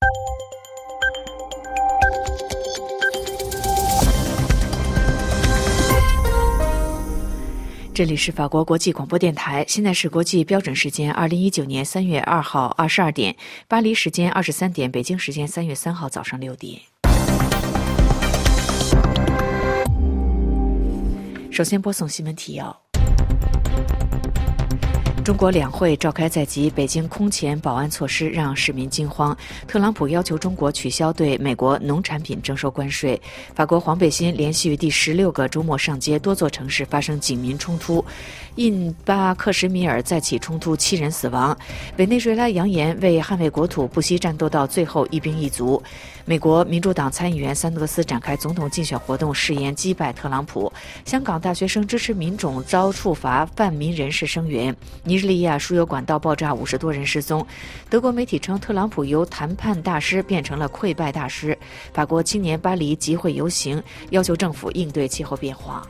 这里是法国国际广播电台，现在是国际标准时间2019年3月2号22点，巴黎时间23点，北京时间3月3号早上6点。首先播送新闻提要。中国两会召开在即，北京空前保安措施让市民惊慌。特朗普要求中国取消对美国农产品征收关税。法国黄背心连续第16个周末上街，多座城市发生警民冲突。印巴克什米尔再起冲突，7人死亡。委内瑞拉扬言为捍卫国土不惜战斗到最后一兵一卒。美国民主党参议员桑德斯展开总统竞选活动，誓言击败特朗普。香港大学生支持民众遭处罚泛民人士声援。尼日利亚输油管道爆炸，50多人失踪。德国媒体称，特朗普由谈判大师变成了溃败大师。法国青年巴黎集会游行，要求政府应对气候变化。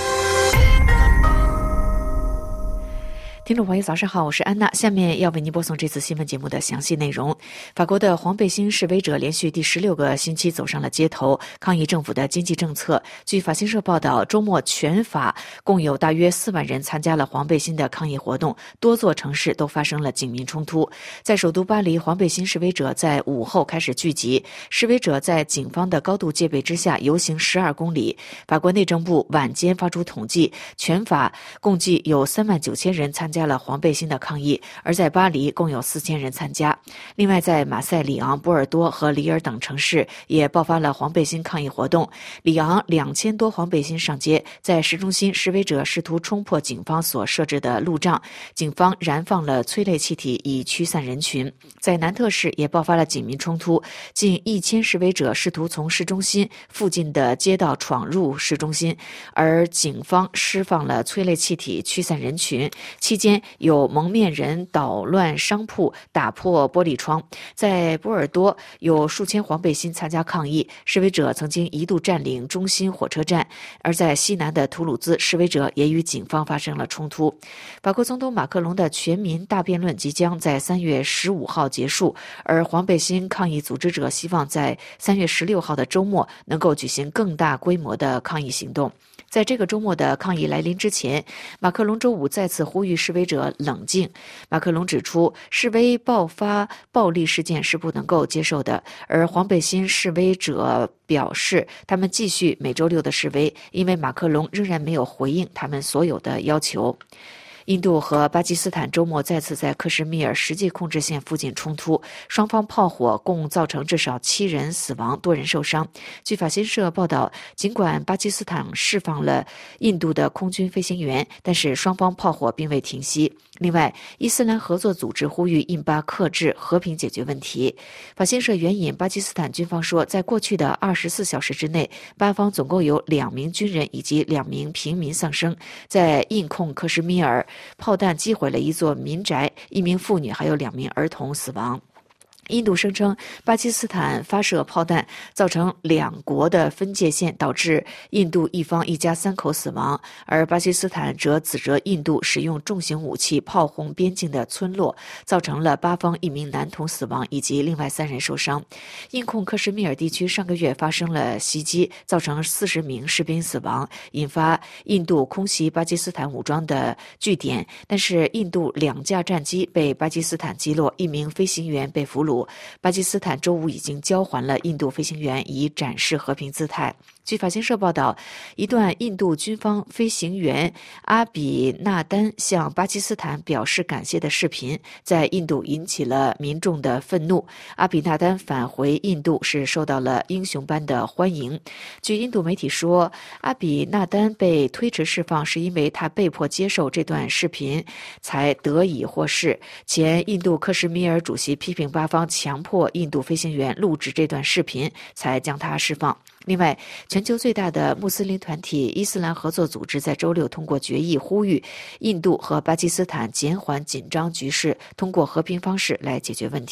听众朋友早上好，我是安娜，下面要为您播送这次新闻节目的详细内容。法国的黄背心示威者连续第16个星期走上了街头，抗议政府的经济政策。据法新社报道，周末全法共有大约4万人参加了黄背心的抗议活动，多座城市都发生了警民冲突。在首都巴黎，黄背心示威者在午后开始聚集，示威者在警方的高度戒备之下游行12公里。法国内政部晚间发出统计，全法共计有39000人参加了黄背心的抗议，而在巴黎共有4000人参加。另外，在马赛、里昂、波尔多和里尔等城市也爆发了黄背心抗议活动。里昂2000多黄背心上街，在市中心，示威者试图冲破警方所设置的路障，警方燃放了催泪气体以驱散人群。在南特市也爆发了警民冲突，近1000示威者试图从市中心附近的街道闯入市中心，而警方释放了催泪气体驱散人群。期间有蒙面人捣乱商铺，打破玻璃窗。在波尔多有数千黄背心参加抗议，示威者曾经一度占领中心火车站。而在西南的图鲁兹，示威者也与警方发生了冲突。法国总统马克龙的全民大辩论即将在3月15号结束，而黄背心抗议组织者希望在3月16号的周末能够举行更大规模的抗议行动。在这个周末的抗议来临之前，马克龙周五再次呼吁示威者冷静。马克龙指出，示威爆发暴力事件是不能够接受的，而黄背心示威者表示，他们继续每周6的示威，因为马克龙仍然没有回应他们所有的要求。印度和巴基斯坦周末再次在克什米尔实际控制线附近冲突，双方炮火共造成至少7人死亡，多人受伤。据法新社报道，尽管巴基斯坦释放了印度的空军飞行员，但是双方炮火并未停息。另外，伊斯兰合作组织呼吁印巴克制，和平解决问题。法新社援引巴基斯坦军方说，在过去的24小时之内，巴方总共有2名军人以及2名平民丧生。在印控克什米尔，炮弹击毁了一座民宅，1名妇女还有2名儿童死亡。印度声称巴基斯坦发射炮弹造成两国的分界线，导致印度一方一家3口死亡，而巴基斯坦则指责印度使用重型武器炮轰边境的村落，造成了巴方1名男童死亡以及另外3人受伤。印控克什米尔地区上个月发生了袭击，造成40名士兵死亡，引发印度空袭巴基斯坦武装的据点，但是印度2架战机被巴基斯坦击落，1名飞行员被俘虏。巴基斯坦周五已经交还了印度飞行员，以展示和平姿态。据法新社报道，一段印度军方飞行员阿比纳丹向巴基斯坦表示感谢的视频在印度引起了民众的愤怒。阿比纳丹返回印度是受到了英雄般的欢迎。据印度媒体说，阿比纳丹被推迟释放是因为他被迫接受这段视频才得以获释。前印度克什米尔主席批评巴方强迫印度飞行员录制这段视频才将他释放。另外，全球最大的穆斯林团体伊斯兰合作组织在周6通过决议，呼吁印度和巴基斯坦减缓紧张局势，通过和平方式来解决问题。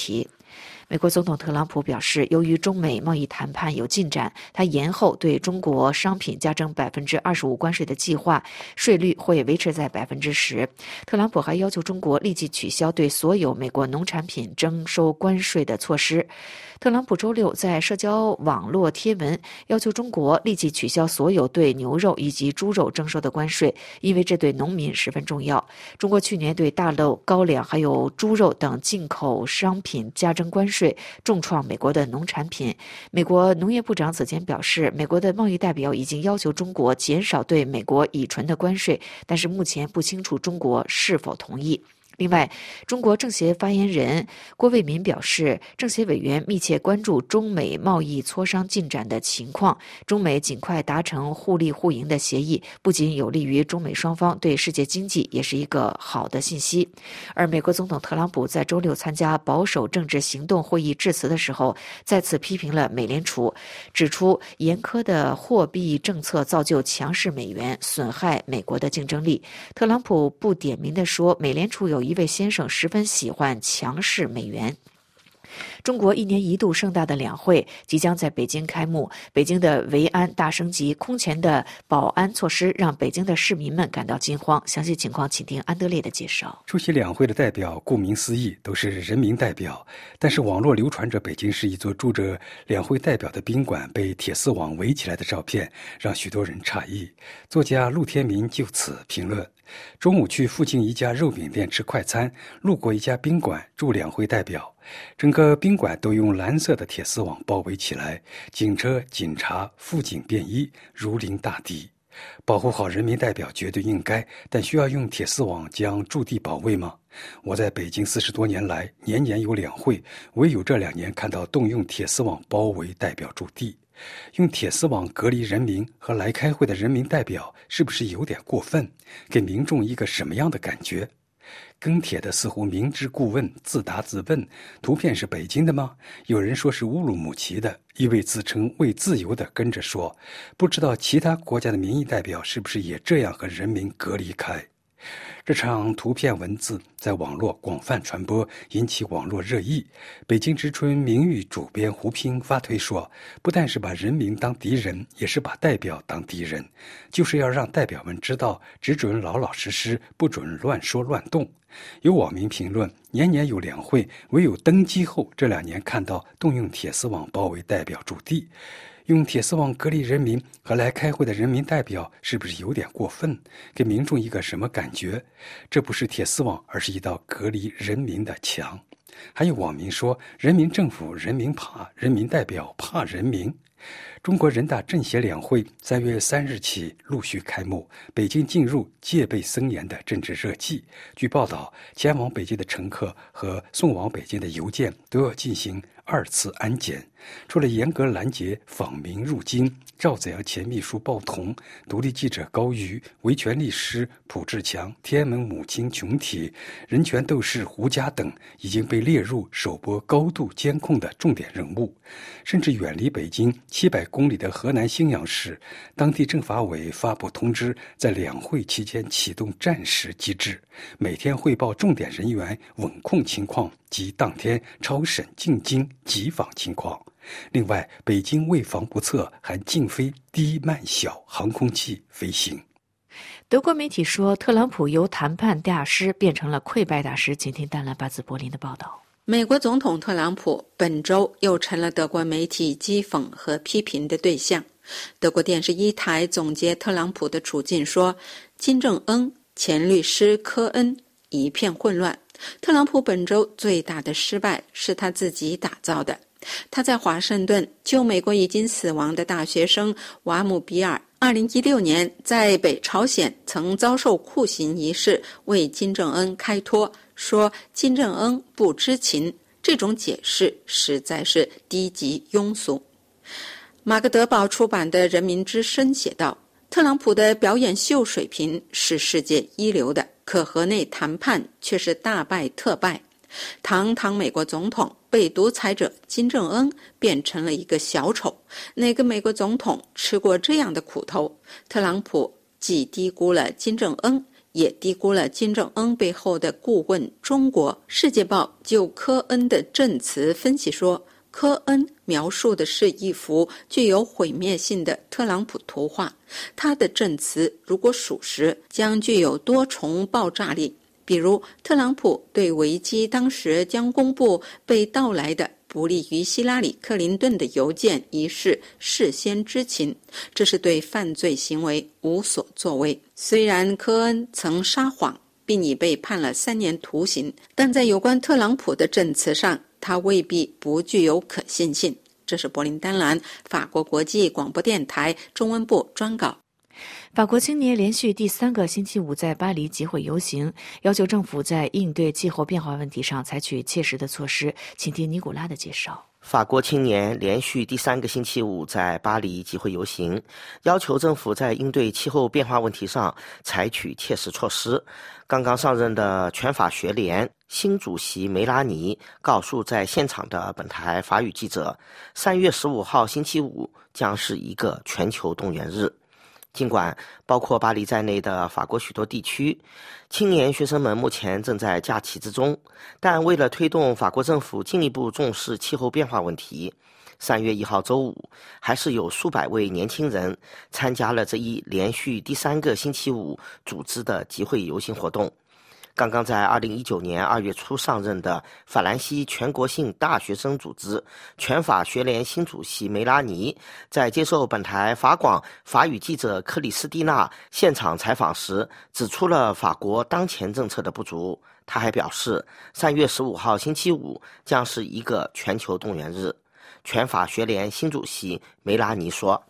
美国总统特朗普表示，由于中美贸易谈判有进展，他延后对中国商品加征25%关税的计划，税率会维持在10%。特朗普还要求中国立即取消对所有美国农产品征收关税的措施。特朗普周六在社交网络贴文，要求中国立即取消所有对牛肉以及猪肉征收的关税，因为这对农民十分重要。中国去年对大豆、高粱还有猪肉等进口商品加征关税，重创美国的农产品。美国农业部长此前表示，美国的贸易代表已经要求中国减少对美国乙醇的关税，但是目前不清楚中国是否同意。另外，中国政协发言人郭卫民表示，政协委员密切关注中美贸易磋商进展的情况，中美尽快达成互利互赢的协议，不仅有利于中美双方，对世界经济也是一个好的信息。而美国总统特朗普在周六参加保守政治行动会议致辞的时候，再次批评了美联储，指出严苛的货币政策造就强势美元，损害美国的竞争力。特朗普不点名地说，美联储有一位先生十分喜欢强势美元。中国1年1度盛大的两会即将在北京开幕，北京的维安大升级，空前的保安措施让北京的市民们感到惊慌。详细情况请听安德烈的介绍。 出席两会的代表顾名思义都是人民代表，但是网络流传着北京市一座住着两会代表的宾馆被铁丝网围起来的照片，让许多人诧异。作家陆天民就此评论，中午去附近一家肉饼店吃快餐，路过一家宾馆住两会代表，整个宾馆都用蓝色的铁丝网包围起来，警车、警察、辅警便衣如临大敌。保护好人民代表绝对应该，但需要用铁丝网将驻地保卫吗？我在北京40多年来，年年有两会，唯有这2年看到动用铁丝网包围代表驻地。用铁丝网隔离人民和来开会的人民代表，是不是有点过分？给民众一个什么样的感觉？跟帖的似乎明知故问，自答自问。图片是北京的吗？有人说是乌鲁木齐的，一位自称为自由的跟着说，不知道其他国家的民意代表是不是也这样和人民隔离开。这场图片文字在网络广泛传播，引起网络热议。北京之春名誉主编胡平发推说，不但是把人民当敌人，也是把代表当敌人，就是要让代表们知道，只准老老实实，不准乱说乱动。有网民评论，年年有两会，唯有登基后这2年看到动用铁丝网包围代表驻地。用铁丝网隔离人民和来开会的人民代表，是不是有点过分？给民众一个什么感觉？这不是铁丝网，而是一道隔离人民的墙。还有网民说，人民政府人民怕，人民代表怕人民。中国人大政协两会3月3日起陆续开幕，北京进入戒备森严的政治热季。据报道，前往北京的乘客和送往北京的邮件都要进行2次安检。除了严格拦截访民入京，赵子阳前秘书鲍同、独立记者高瑜、维权律师蒲志强、天安门母亲群体、人权斗士胡佳等已经被列入首波高度监控的重点人物。甚至远离北京700公里的河南信阳市，当地政法委发布通知，在两会期间启动战时机制，每天汇报重点人员稳控情况及当天超省进京急访情况。另外，北京为防不测，还禁飞低慢小航空器飞行。 德国媒体说，特朗普由谈判大师变成了溃败大师。请听淡蓝巴自柏林的报道。 美国总统特朗普本周又成了德国媒体讥讽和批评的对象。德国电视1台总结特朗普的处境说，金正恩、前律师科恩一片混乱。特朗普本周最大的失败是他自己打造的。他在华盛顿救美国已经死亡的大学生瓦姆比尔2016年在北朝鲜曾遭受酷刑一事为金正恩开脱，说金正恩不知情，这种解释实在是低级庸俗。马格德堡出版的《人民之声》写道，特朗普的表演秀水平是世界一流的，可河内谈判却是大败特败。堂堂美国总统被独裁者金正恩变成了一个小丑，哪个美国总统吃过这样的苦头？特朗普既低估了金正恩， 也低估了金正恩背后的顾问中国。世界报就科恩的证词分析说，科恩描述的是一幅具有毁灭性的特朗普图画，他的证词如果属实，将具有多重爆炸力。比如，特朗普对维基当时将公布被盗来的不利于希拉里·克林顿的邮件一事事先知情，这是对犯罪行为无所作为。虽然科恩曾撒谎并已被判了3年徒刑，但在有关特朗普的证词上，他未必不具有可信性。这是柏林丹兰法国国际广播电台中文部专稿。 法国青年连续第3个星期五在巴黎集会游行，要求政府在应对气候变化问题上采取切实的措施。请听尼古拉的介绍。 法国青年连续第3个星期五在巴黎集会游行，要求政府在应对气候变化问题上采取切实措施。刚刚上任的全法学联新主席梅拉尼告诉在现场的本台法语记者，3月15号星期五将是一个全球动员日。尽管包括巴黎在内的法国许多地区青年学生们目前正在假期之中，但为了推动法国政府进一步重视气候变化问题，3月1号周五还是有数百位年轻人参加了这一连续第3个星期五组织的集会游行活动。刚刚在2019年2月初上任的法兰西全国性大学生组织全法学联新主席梅拉尼在接受本台法广法语记者克里斯蒂娜现场采访时指出了法国当前政策的不足。他还表示3月15号星期五将是一个全球动员日。全法学联新主席梅拉尼说，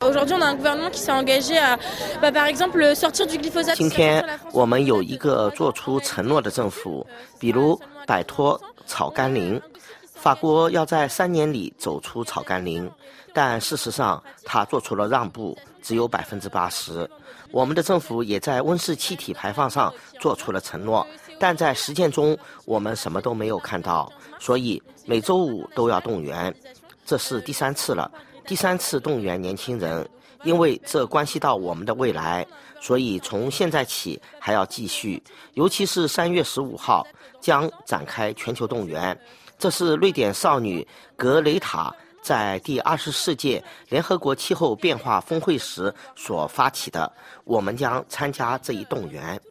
今天我们有一个做出承诺的政府，比如摆脱草甘膦。法国要在3年里走出草甘膦，但事实上他做出了让步，只有 80%。我们的政府也在温室气体排放上做出了承诺，但在实践中我们什么都没有看到，所以每周5都要动员。这是第3次了，第3次动员年轻人，因为这关系到我们的未来，所以从现在起还要继续，尤其是3月15号将展开全球动员。这是瑞典少女格雷塔在第24届联合国气候变化峰会时所发起的，我们将参加这一动员。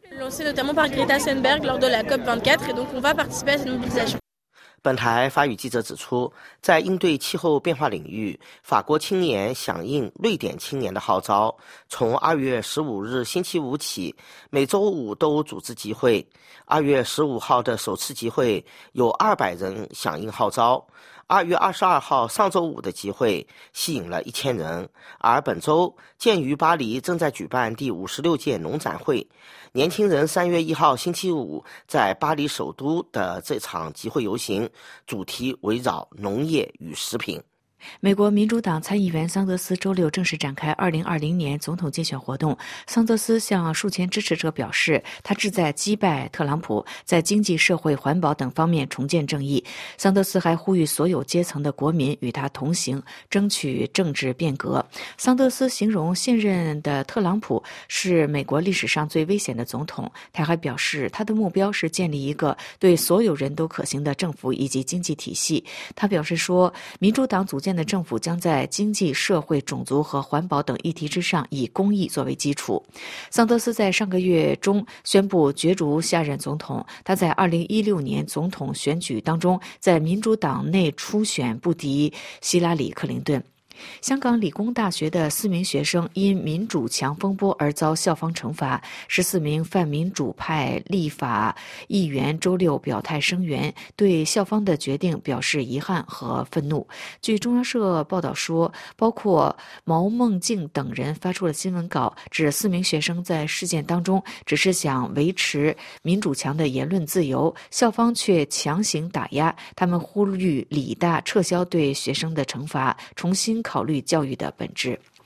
本台法语记者指出，在应对气候变化领域，法国青年响应瑞典青年的号召，从2月15日星期五起，每周5都组织集会。2月15号的首次集会有200人响应号召。2月22号上周五的集会吸引了1000人，而本周鉴于巴黎正在举办第56届农展会，年轻人3月1号星期五在巴黎首都的这场集会游行，主题围绕农业与食品。 美国民主党参议员桑德斯周六正式展开2020年总统竞选活动。桑德斯向数千支持者表示，他志在击败特朗普，在经济、社会、环保等方面重建正义。桑德斯还呼吁所有阶层的国民与他同行，争取政治变革。桑德斯形容现任的特朗普是美国历史上最危险的总统。他还表示，他的目标是建立一个对所有人都可行的政府以及经济体系。他表示说，民主党组建的政府将在经济、社会、种族和环保等议题之上以公义作为基础。桑德斯在上个月中宣布角逐下任总统。他在2016年总统选举当中在民主党内初选不敌希拉里·克林顿。香港理工大学的4名学生因民主墙风波而遭校方惩罚，14名泛民主派立法议员周六表态声援，对校方的决定表示遗憾和愤怒。据中央社报道说，包括毛孟静等人发出了新闻稿，指4名学生在事件当中只是想维持民主墙的言论自由，校方却强行打压。他们呼吁理大撤销对学生的惩罚，重新考虑教育的本质。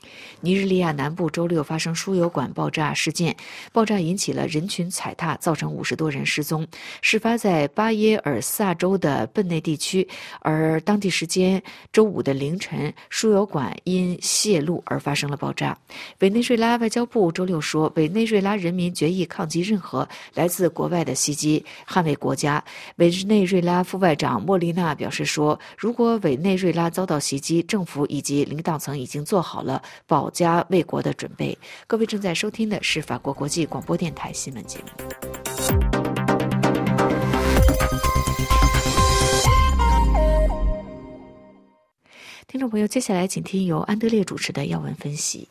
尼日利亚南部周六发生输油管爆炸事件，爆炸引起了人群踩踏，造成50多人失踪。事发在巴耶尔萨州的笨内地区，而当地时间周五的凌晨，输油管因泄漏而发生了爆炸。委内瑞拉外交部周六说，委内瑞拉人民决议抗击任何来自国外的袭击，捍卫国家。委内瑞拉副外长莫莉娜表示说，如果委内瑞拉遭到袭击，政府以及领导层已经做好了保家卫国的准备。各位正在收听的是法国国际广播电台新闻节目。听众朋友，接下来请听由安德烈主持的要闻分析。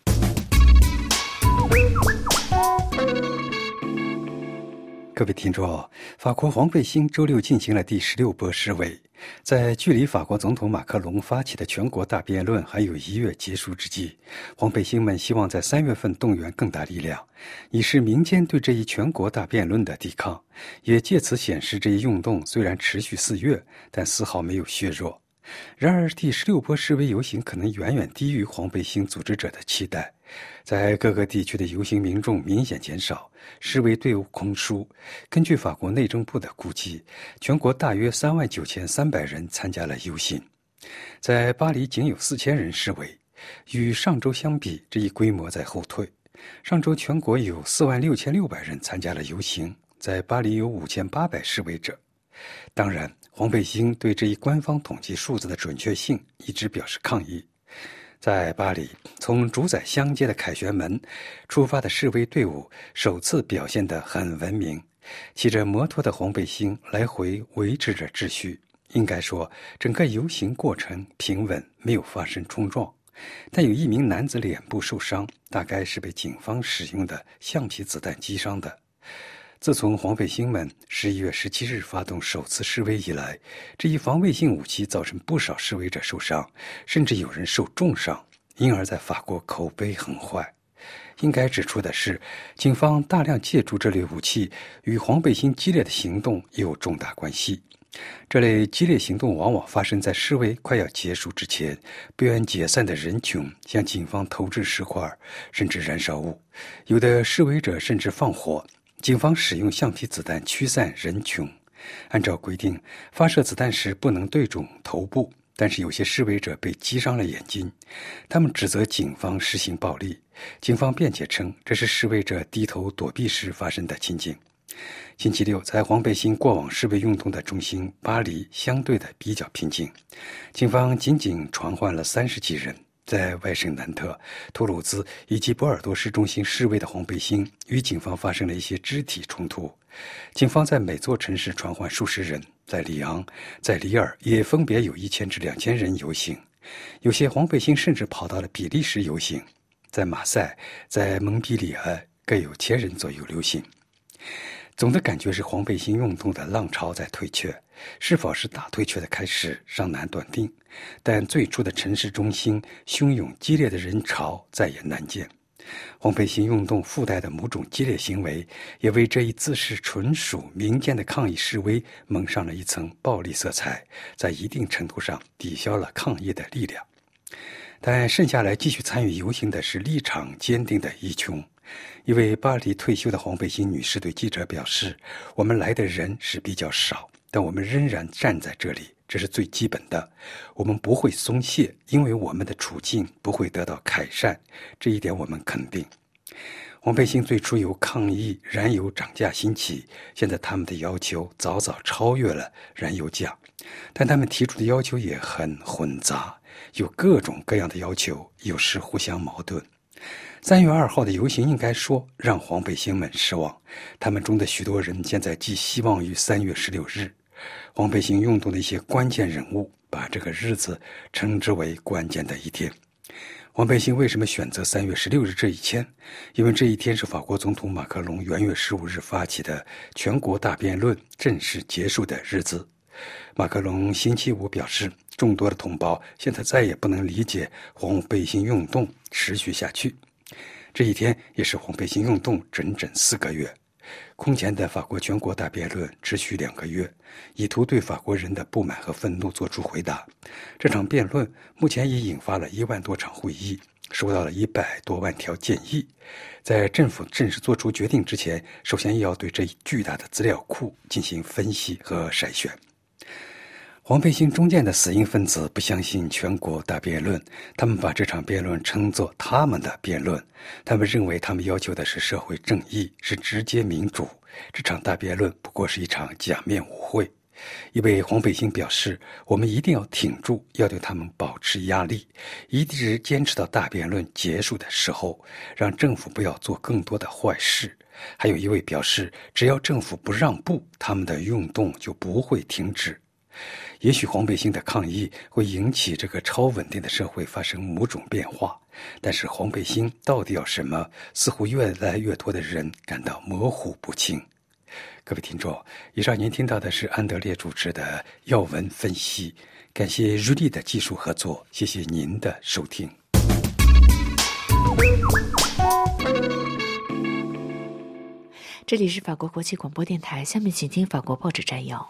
各位听众，法国黄背心周六进行了第16波示威，在距离法国总统马克龙发起的全国大辩论还有1月结束之际，黄背心们希望在3月份动员更大力量，以示民间对这一全国大辩论的抵抗，也借此显示这一运动虽然持续4月，但丝毫没有削弱。然而，第16波示威游行可能远远低于黄背心组织者的期待，在各个地区的游行民众明显减少，示威队伍空疏。根据法国内政部的估计，全国大约39300人参加了游行。在巴黎仅有4000人示威，与上周相比，这一规模在后退。上周全国有46600人参加了游行，在巴黎有5800示威者。当然，黄背心对这一官方统计数字的准确性一直表示抗议。在巴黎，从主宰乡街的凯旋门出发的示威队伍首次表现得很文明，骑着摩托的黄背心来回维持着秩序。应该说，整个游行过程平稳，没有发生冲撞。但有一名男子脸部受伤，大概是被警方使用的橡皮子弹击伤的。自从黄背心们11月17日发动首次示威以来，这一防卫性武器造成不少示威者受伤，甚至有人受重伤，因而在法国口碑很坏。应该指出的是，警方大量借助这类武器与黄背心激烈的行动有重大关系。这类激烈行动往往发生在示威快要结束之前，不愿解散的人群向警方投掷石块甚至燃烧物，有的示威者甚至放火。警方使用橡皮子弹驱散人群。按照规定，发射子弹时不能对准头部，但是有些示威者被击伤了眼睛。他们指责警方实行暴力，警方辩解称这是示威者低头躲避时发生的情景。星期六，在黄背心过往示威运动的中心巴黎相对的比较平静，警方仅仅传唤了30几人。在外省南特、图鲁兹以及波尔多市中心示威的黄背心与警方发生了一些肢体冲突。警方在每座城市传唤数十人，在里昂、在里尔也分别有1000至2000人游行。有些黄背心甚至跑到了比利时游行。在马赛、在蒙彼里埃各有1000人左右游行。总的感觉是黄背心运动的浪潮在退却，是否是大退却的开始尚难断定，但最初的城市中心汹涌激烈的人潮再也难见。黄背心运动附带的某种激烈行为，也为这一自视纯属民间的抗议示威蒙上了一层暴力色彩，在一定程度上抵消了抗议的力量。但剩下来继续参与游行的是立场坚定的一群。一位巴黎退休的黄背心女士对记者表示，我们来的人是比较少，但我们仍然站在这里，这是最基本的。我们不会松懈，因为我们的处境不会得到改善，这一点我们肯定。黄背心最初由抗议燃油涨价兴起，现在他们的要求早早超越了燃油价，但他们提出的要求也很混杂，有各种各样的要求，有时互相矛盾。3月2号的游行应该说让黄背心们失望，他们中的许多人现在寄希望于3月16日。黄背心运动的一些关键人物把这个日子称之为关键的一天。黄背心为什么选择3月16日这一天？因为这一天是法国总统马克龙元月15日发起的全国大辩论正式结束的日子。马克龙星期五表示，众多的同胞现在再也不能理解黄背心运动持续下去。这一天也是黄背心运动整整4个月。空前的法国全国大辩论持续2个月，以图对法国人的不满和愤怒作出回答。这场辩论目前已引发了1万多场会议， 收到了100多万条建议。在政府正式做出决定之前，首先要对这一巨大的资料库进行分析和筛选。黄背心中间的死硬分子不相信全国大辩论，他们把这场辩论称作他们的辩论。他们认为他们要求的是社会正义，是直接民主。这场大辩论不过是一场假面舞会。一位黄背心表示，我们一定要挺住，要对他们保持压力，一直坚持到大辩论结束的时候，让政府不要做更多的坏事。还有一位表示，只要政府不让步，他们的运动就不会停止。也许黄背心的抗议会引起这个超稳定的社会发生某种变化，但是黄背心到底要什么，似乎越来越多的人感到模糊不清。各位听众，以上您听到的是安德烈主持的要闻分析，感谢日历的技术合作，谢谢您的收听。 这里是法国国际广播电台，下面请听法国报纸摘要。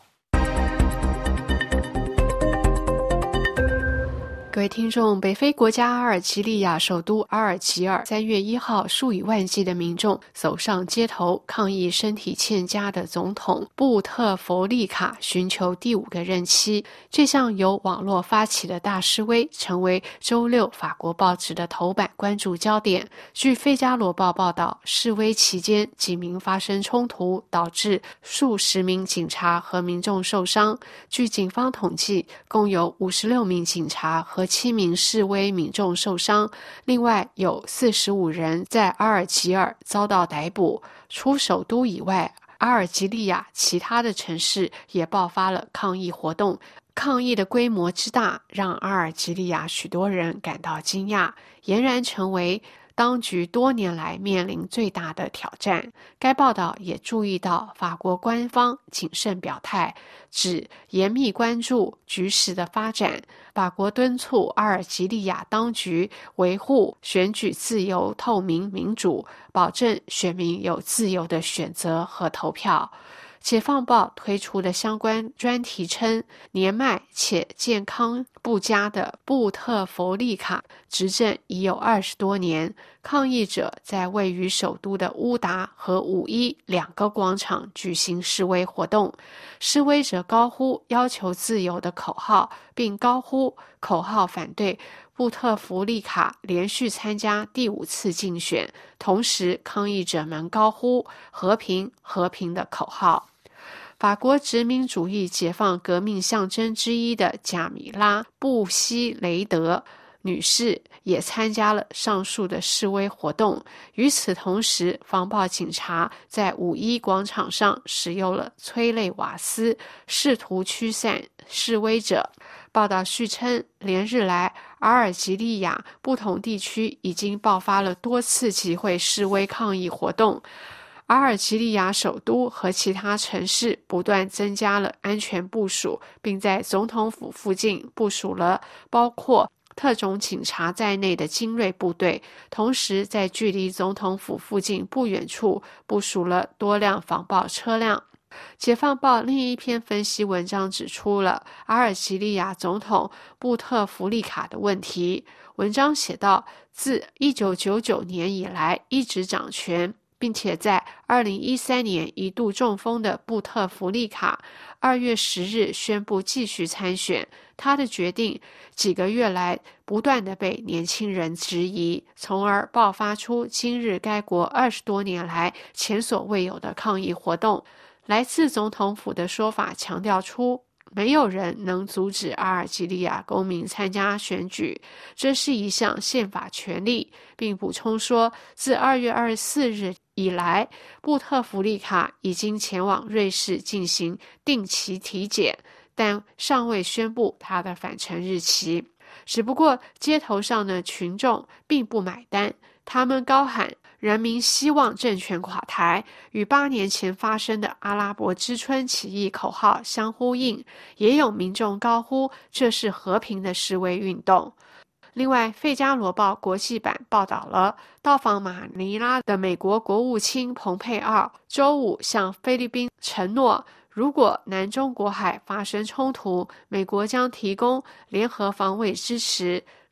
各位听众，北非国家阿尔及利亚首都阿尔及尔3月1号，数以万计的民众走上街头抗议身体欠佳的总统布特弗利卡寻求第5个任期。这项由网络发起的大示威成为周六法国报纸的头版关注焦点。据《费加罗报》报道，示威期间警民发生冲突，导致数十名警察和民众受伤。据警方统计，共有56名警察和7名示威民众受伤，另外有45人在阿尔及尔遭到逮捕。除首都以外，阿尔及利亚其他的城市也爆发了抗议活动。抗议的规模之大，让阿尔及利亚许多人感到惊讶，俨然成为当局多年来面临最大的挑战。该报道也注意到，法国官方谨慎表态，只严密关注局势的发展。法国敦促阿尔及利亚当局维护选举自由、透明、民主，保证选民有自由的选择和投票。解放报推出的相关专题称，年迈且健康不佳的布特弗利卡执政已有20多年。抗议者在位于首都的乌达和5·1两个广场举行示威活动，示威者高呼要求自由的口号，并高呼口号反对布特弗利卡连续参加第5次竞选。同时，抗议者们高呼和平和平的口号。法国殖民主义解放革命象征之一的贾米拉·布希雷德女士也参加了上述的示威活动。与此同时，防暴警察在5·1广场上使用了催泪瓦斯，试图驱散示威者。报道续称，连日来，阿尔及利亚不同地区已经爆发了多次集会示威抗议活动。阿尔及利亚首都和其他城市不断增加了安全部署，并在总统府附近部署了包括特种警察在内的精锐部队，同时在距离总统府附近不远处部署了多辆防暴车辆。解放报另一篇分析文章指出了阿尔及利亚总统布特弗利卡的问题。文章写道，自1999年以来一直掌权，并且在2013年一度中风的布特弗利卡2月10日宣布继续参选。他的决定几个月来不断地被年轻人质疑，从而爆发出今日该国20多年来前所未有的抗议活动。来自总统府的说法强调出，没有人能阻止阿尔及利亚公民参加选举，这是一项宪法权利，并补充说，自2月24日以来，布特弗利卡已经前往瑞士进行定期体检，但尚未宣布他的返程日期。只不过街头上的群众并不买单，他们高喊人民希望政权垮台，与8年前发生的阿拉伯之春起义口号相呼应，也有民众高呼这是和平的示威运动。另外，《费加罗报》国际版报道了到访马尼拉的美国国务卿蓬佩奥周五向菲律宾承诺，如果南中国海发生冲突，美国将提供联合防卫支持。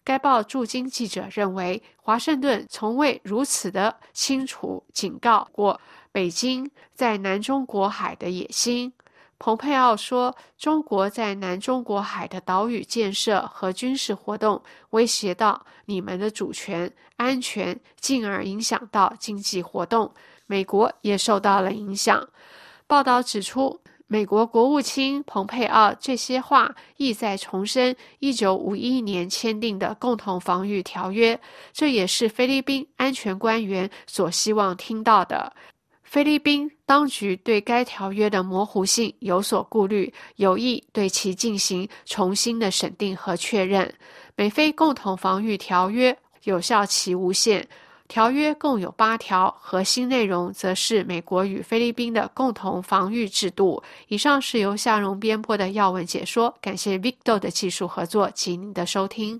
该报驻京记者认为，华盛顿从未如此的清楚警告过北京在南中国海的野心。蓬佩奥说，中国在南中国海的岛屿建设和军事活动威胁到你们的主权、安全，进而影响到经济活动。美国也受到了影响。报道指出，美国国务卿蓬佩奥这些话意在重申1951年签订的共同防御条约，这也是菲律宾安全官员所希望听到的。菲律宾当局对该条约的模糊性有所顾虑，有意对其进行重新的审定和确认。美菲共同防御条约有效期无限，条约共有8条，核心内容则是美国与菲律宾的共同防御制度。以上是由夏蓉编播的要闻解说，感谢 Victor 的技术合作及您的收听。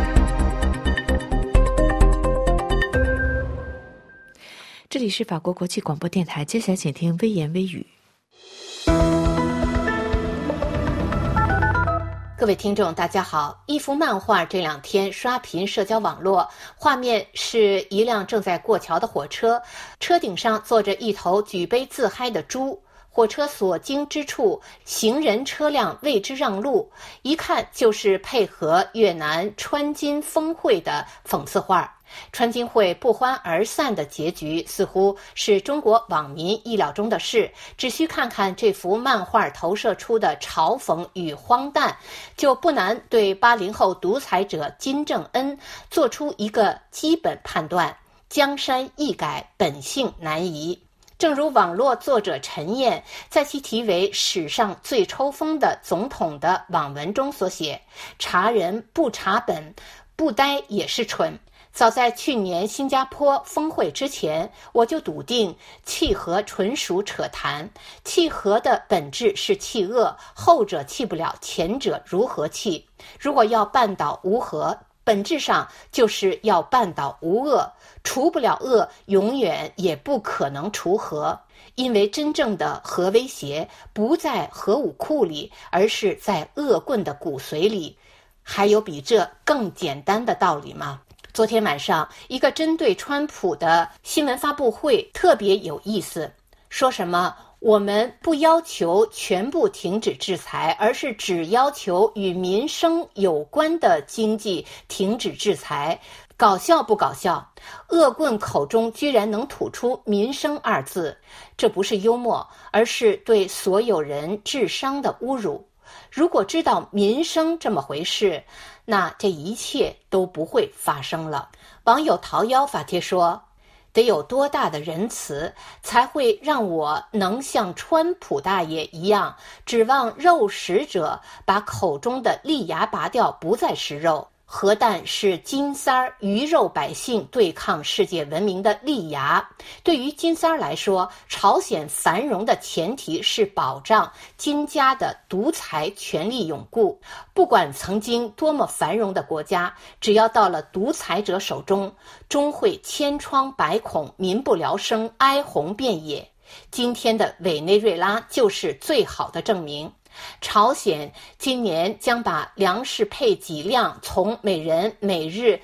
这里是法国国际广播电台，接下来请听微言微语。 各位听众大家好，一幅漫画这2天刷屏社交网络，画面是一辆正在过桥的火车，车顶上坐着一头举杯自嗨的猪，火车所经之处行人车辆为之让路，一看就是配合越南川金峰会的讽刺画。川金会不欢而散的结局似乎是中国网民意料中的事，只需看看这幅漫画投射出的嘲讽与荒诞，就不难对80后独裁者金正恩做出一个基本判断：江山易改，本性难移。正如网络作者陈燕在其题为史上最抽风的总统的网文中所写，查人不查本，不呆也是蠢。早在去年新加坡峰会之前，我就笃定契合纯属扯谈，契合的本质是弃恶，后者弃不了，前者如何弃？如果要绊倒无和，本质上就是要绊倒无恶，除不了恶，永远也不可能除和。因为真正的核威胁不在核武库里，而是在恶棍的骨髓里。还有比这更简单的道理吗？昨天晚上，一个针对川普的新闻发布会特别有意思，说什么我们不要求全部停止制裁，而是只要求与民生有关的经济停止制裁。搞笑不搞笑？恶棍口中居然能吐出民生2字，这不是幽默，而是对所有人智商的侮辱。如果知道民生这么回事，那这一切都不会发生了。网友桃夭发帖说，得有多大的仁慈，才会让我能像川普大爷一样，指望肉食者把口中的利牙拔掉，不再食肉。核弹是金三儿鱼肉百姓对抗世界文明的利牙。对于金三儿来说，朝鲜繁荣的前提是保障金家的独裁权力永固。不管曾经多么繁荣的国家，只要到了独裁者手中，终会千疮百孔，民不聊生，哀鸿遍野。今天的委内瑞拉就是最好的证明。朝鲜今年将把粮食配给量从每人每日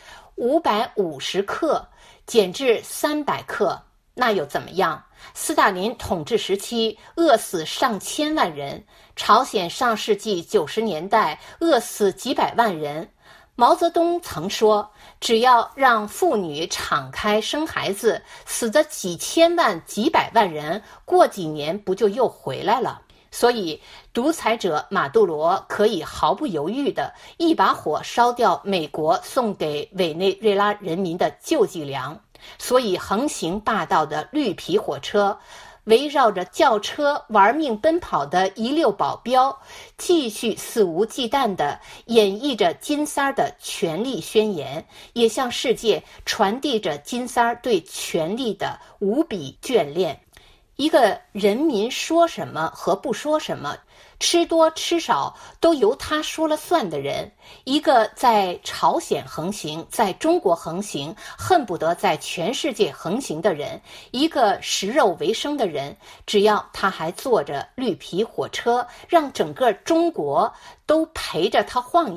550克减至300克，那又怎么样？斯大林统治时期饿死上千万人，朝鲜上世纪90年代饿死几百万人。毛泽东曾说，只要让妇女敞开生孩子，死的几千万几百万人，过几年不就又回来了？所以独裁者马杜罗可以毫不犹豫地一把火烧掉美国送给委内瑞拉人民的救济粮。所以横行霸道的绿皮火车，围绕着轿车玩命奔跑的一溜保镖，继续肆无忌惮地演绎着金三儿的权力宣言，也向世界传递着金三儿对权力的无比眷恋。一个人民说什么和不说什么，吃多吃少都由他说了算的人，一个在朝鲜横行，在中国横行，恨不得在全世界横行的人，一个食肉为生的人，只要他还坐着绿皮火车，让整个中国都陪着他晃悠。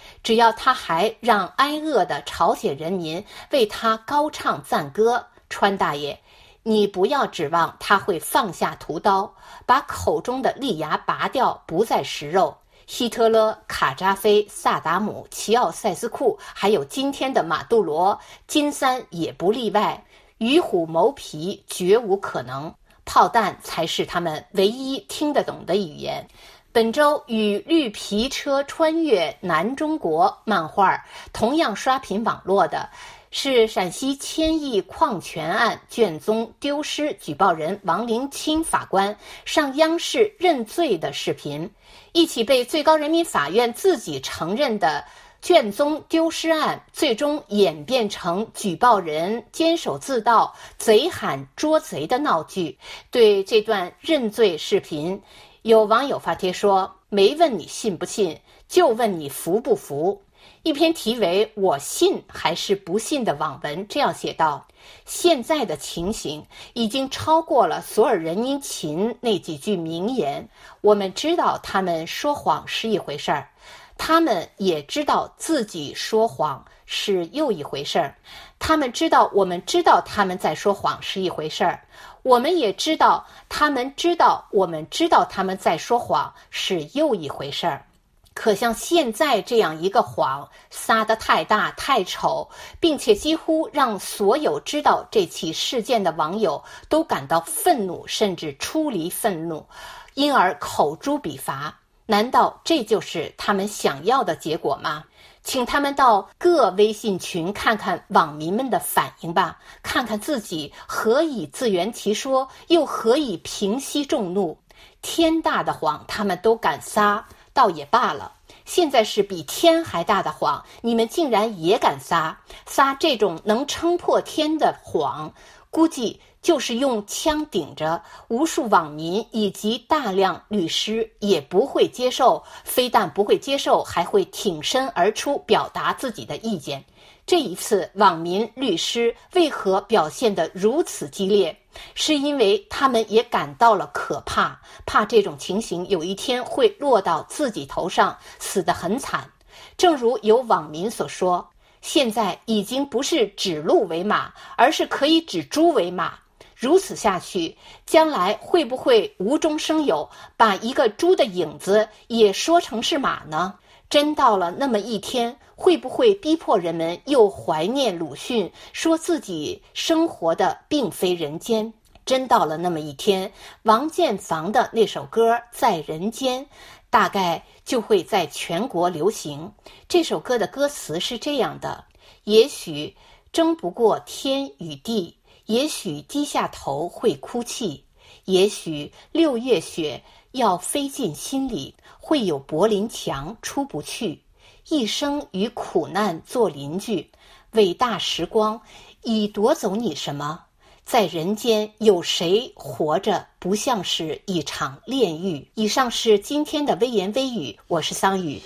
只要他还让挨饿的朝鲜人民为他高唱赞歌，川大爷，你不要指望他会放下屠刀，把口中的利牙拔掉，不再食肉。希特勒、卡扎菲、萨达姆、齐奥塞斯库，还有今天的马杜罗、金三也不例外。与虎谋皮绝无可能，炮弹才是他们唯一听得懂的语言。本周与绿皮车穿越南中国漫画同样刷屏网络的是陕西千亿矿权案卷宗丢失举报人王灵钦法官上央视认罪的视频，一起被最高人民法院自己承认的卷宗丢失案，最终演变成举报人监守自盗、贼喊捉贼的闹剧。对这段认罪视频，有网友发帖说，没问你信不信，就问你服不服。一篇题为“我信还是不信”的网文这样写道：现在的情形已经超过了索尔仁因琴那几句名言。我们知道他们说谎是一回事儿，他们也知道自己说谎是又一回事儿。他们知道我们知道他们在说谎是一回事儿，我们也知道他们知道我们知道他们在说谎是又一回事儿。可像现在这样一个谎撒得太大太丑，并且几乎让所有知道这起事件的网友都感到愤怒，甚至出离愤怒，因而口诛笔伐。难道这就是他们想要的结果吗？请他们到各微信群看看网民们的反应吧，看看自己何以自圆其说，又何以平息众怒。天大的谎他们都敢撒，倒也罢了，现在是比天还大的谎，你们竟然也敢撒这种能撑破天的谎，估计就是用枪顶着，无数网民以及大量律师也不会接受，非但不会接受，还会挺身而出表达自己的意见。这一次网民律师为何表现得如此激烈？是因为他们也感到了可怕，怕这种情形有一天会落到自己头上，死得很惨。正如有网民所说，现在已经不是指鹿为马，而是可以指猪为马。如此下去，将来会不会无中生有，把一个猪的影子也说成是马呢？真到了那么一天，会不会逼迫人们又怀念鲁迅，说自己生活的并非人间？真到了那么一天，王建房的那首歌《在人间》大概就会在全国流行。这首歌的歌词是这样的：也许争不过天与地，也许低下头会哭泣，也许6月雪要飞进心里，会有柏林墙出不去。一生与苦难做邻居，伟大时光已夺走你什么？在人间有谁活着不像是一场炼狱？以上是今天的微言微语，我是桑宇。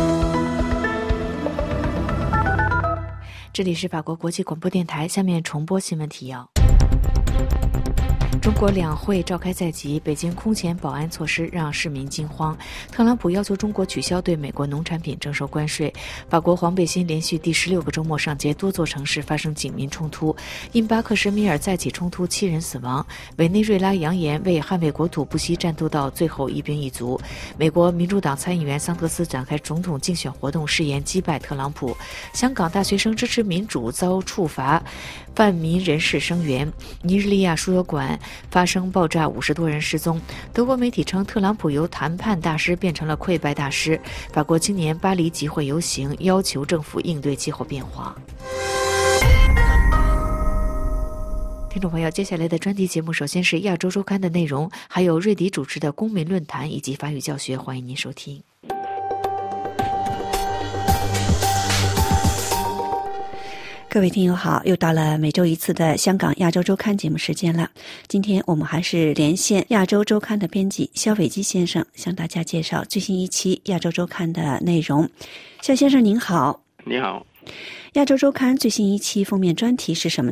这里是法国国际广播电台，下面重播新闻提要。中国两会召开在即，北京空前保安措施让市民惊慌。特朗普要求中国取消对美国农产品征收关税。法国黄背心连续第16个周末上街，多座城市发生警民冲突。因巴克什米尔再起冲突，7人死亡。委内瑞拉扬言为捍卫国土不惜战斗到最后一兵一卒。美国民主党参议员桑德斯展开总统竞选活动，誓言击败特朗普。香港大学生支持民主遭处罚，泛民人士声援。尼日利亚输油管发生爆炸，50多人失踪。德国媒体称，特朗普由谈判大师变成了溃败大师。法国青年巴黎集会游行，要求政府应对气候变化。听众朋友，接下来的专题节目首先是亚洲周刊的内容，还有瑞迪主持的公民论坛以及法语教学，欢迎您收听。 各位听友好，又到了每周一次的香港亚洲周刊节目时间了。今天我们还是连线亚洲周刊的编辑肖伟基先生，向大家介绍最新一期亚洲周刊的内容。肖先生您好。 你好。 亚洲周刊最新一期封面专题是什么呢？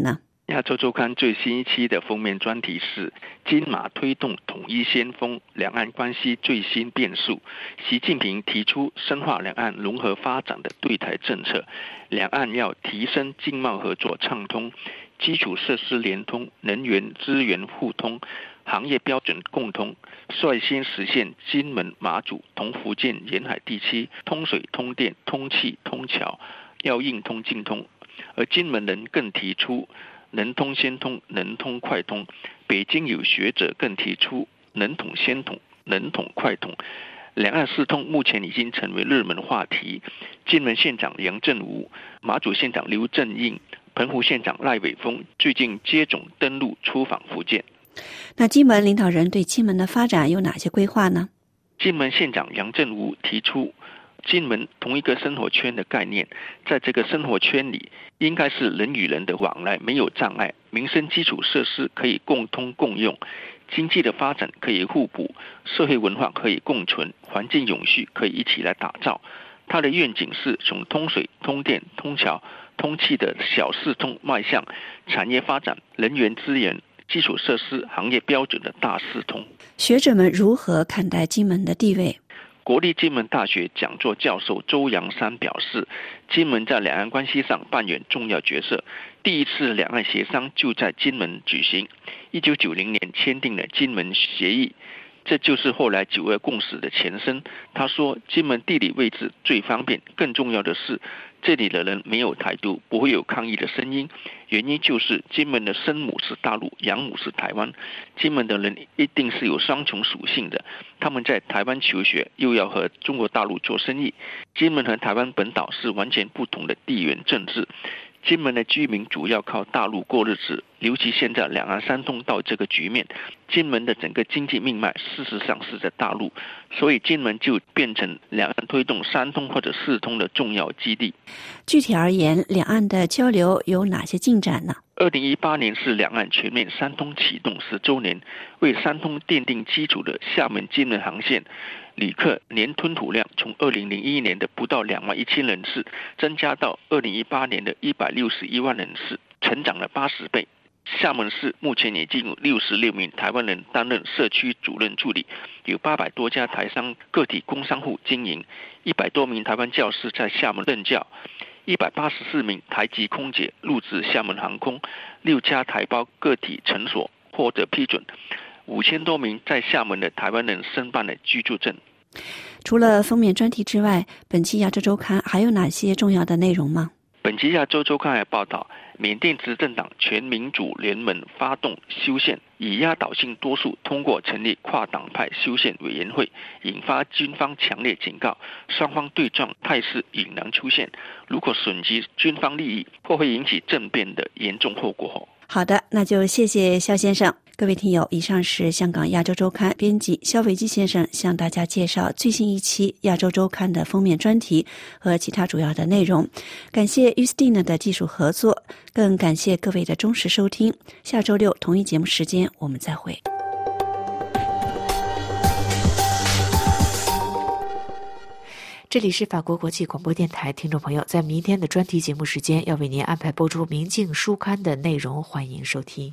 亚洲周刊最新一期的封面专题是金马推动统一先锋，两岸关系最新变数。习近平提出深化两岸融合发展的对台政策，两岸要提升经贸合作畅通，基础设施联通，能源资源互通，行业标准共通，率先实现金门、马祖同福建沿海地区通水、通电、通气、通桥，要硬通近通。而金门人更提出能通先通，能通快通。北京有学者更提出能统先统，能统快统。两岸四通目前已经成为热门话题。金门县长杨振武、马祖县长刘正应、澎湖县长赖伟峰最近接踵登陆出访福建。 那金门领导人对金门的发展有哪些规划呢？ 金门县长杨振武提出金门同一个生活圈的概念，在这个生活圈里应该是人与人的往来没有障碍，民生基础设施可以共通共用，经济的发展可以互补，社会文化可以共存，环境永续可以一起来打造。他的愿景是从通水、通电、通桥、通气的小四通迈向产业发展、人员资源、基础设施、行业标准的大四通。 学者们如何看待金门的地位？ 国立金门大学讲座教授周扬山表示，金门在两岸关系上扮演重要角色。第一次两岸协商就在金门举行，1990年签订了金门协议，这就是后来9·2共识的前身。他说，金门地理位置最方便，更重要的是这里的人没有台独，不会有抗议的声音。原因就是金门的生母是大陆，养母是台湾。金门的人一定是有双重属性的，他们在台湾求学，又要和中国大陆做生意。金门和台湾本岛是完全不同的地缘政治。金门的居民主要靠大陆过日子，尤其现在两岸三通到这个局面，金门的整个经济命脉事实上是在大陆，所以金门就变成两岸推动三通或者四通的重要基地。 具体而言，两岸的交流有哪些进展呢 ？2018年是两岸全面三通启动10周年，为三通奠定基础的厦门金门航线旅客年吞吐量从2001年的不到21000人次，增加到2018年的161万人次，成长了80倍。厦门市目前已经有66名台湾人担任社区主任助理，有800多家台商个体工商户经营，100多名台湾教师在厦门任教，184名台籍空姐入职厦门航空，6家台胞个体诊所获得批准，5000多名在厦门的台湾人申办了居住证。 除了封面专题之外，本期亚洲周刊还有哪些重要的内容吗？ 本期亚洲周刊还报道，缅甸执政党全民主联盟发动修宪，以压倒性多数通过成立跨党派修宪委员会，引发军方强烈警告，双方对撞态势隐然出现，如果损及军方利益或会引起政变的严重后果。 好的，那就谢谢肖先生。各位听友，以上是香港亚洲周刊编辑肖伟基先生向大家介绍最新一期亚洲周刊的封面专题和其他主要的内容。感谢 Justina 的技术合作，更感谢各位的忠实收听。下周6同一节目时间我们再会。 这里是法国国际广播电台，听众朋友，在明天的专题节目时间要为您安排播出《明镜书刊》的内容，欢迎收听。